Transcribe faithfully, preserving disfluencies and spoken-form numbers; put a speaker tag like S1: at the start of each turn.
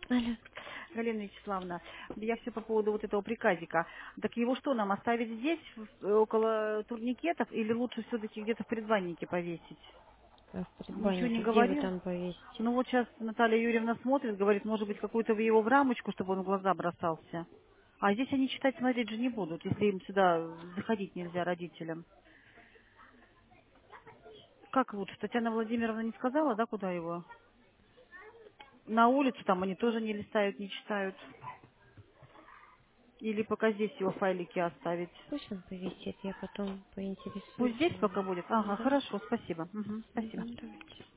S1: Алло.
S2: Галина Вячеславовна, я все по поводу вот этого приказика. Так его что, нам оставить здесь, в- около турникетов, или лучше все-таки где-то в предбаннике повесить?
S1: А в
S2: Ничего не
S1: предбаннике, где вы
S2: говорил?
S1: там повесите?
S2: Ну вот сейчас Наталья Юрьевна смотрит, говорит, может быть, какую-то в его в рамочку, чтобы он в глаза бросался. А здесь они читать, смотреть же не будут, если им сюда заходить нельзя родителям. Как лучше? Татьяна Владимировна не сказала, да, куда его? На улицу там они тоже не листают, не читают. Или пока здесь его файлики оставить.
S1: Пусть он повесит, я потом
S2: Пусть
S1: поинтересуюсь
S2: здесь
S1: у него.
S2: пока будет? Ага,
S1: Да?
S2: хорошо, спасибо. Мгм, спасибо.
S1: Мгм, давайте.